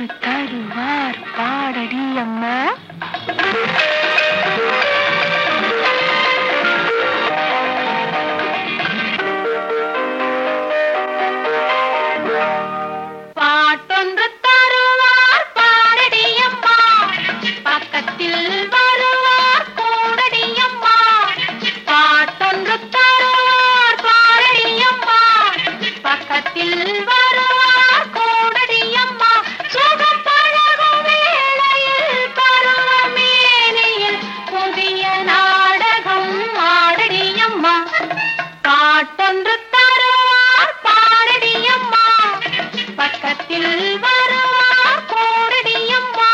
ஒன்று தருவார் பாடடி அம்மா. பாட்டொன்று தருவார் பாடடி அம்மா, பக்கத்தில் வருவார் கூடடி அம்மா. பாட்டொன்று தருவார் பாடடி அம்மா, பக்கத்தில் வருவார் கூடடி அம்மா. சுகம் பழகும் வேளையில் பருவமேனியில் புதிய நாடகம் ஆடடி அம்மா. பாட்டொன்று தருவார் பாடடி அம்மா, பக்கத்தில் வருவார் கூடடி அம்மா.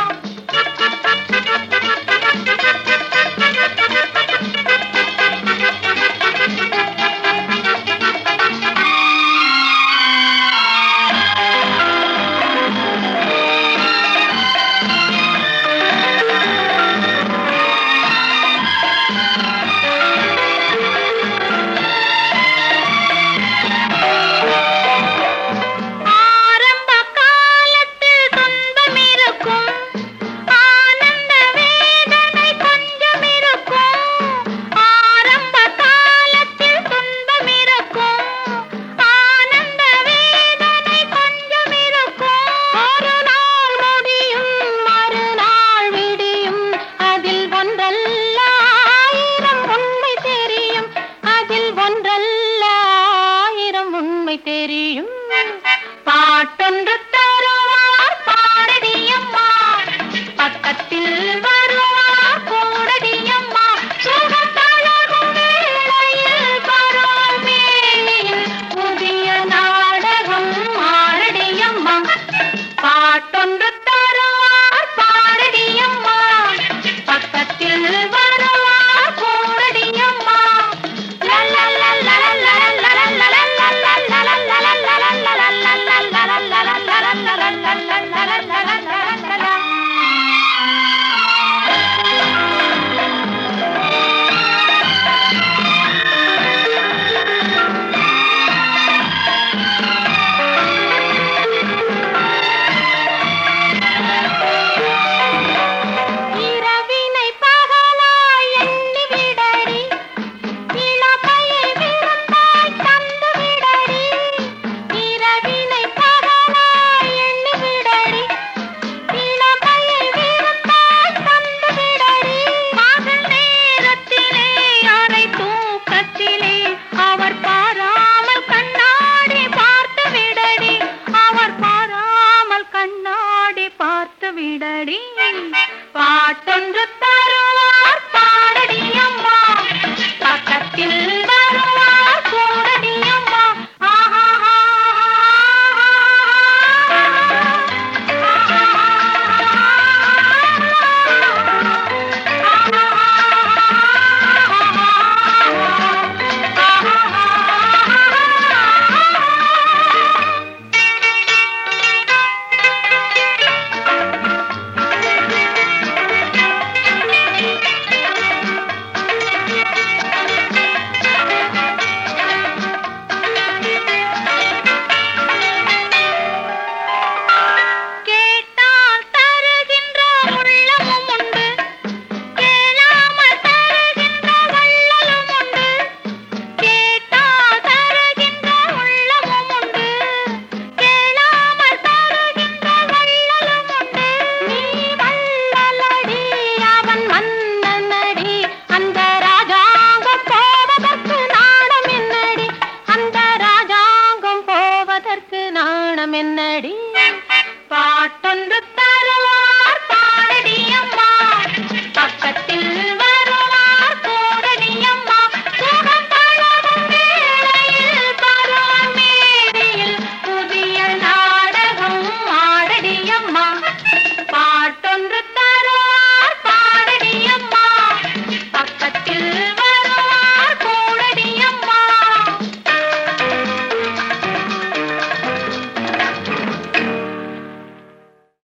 தெரியும் பாட்டொன்று தருவார் பாடடி அம்மா, பக்கத்தில் வருவார் கூடடி அம்மா. சுகம் பழகும் வேளையில் பருவமேனியில் புதிய நாடகம் ஆடடி அம்மா. பாட்டொன்று தருவார் பாடடி அம்மா, பக்கத்தில் வருவார் கூடடி அம்மா. பாட்டொன்று தருவார் பாடடி அம்மா, பக்கத்தில் வருவார் கூடடி அம்மா. என்னடி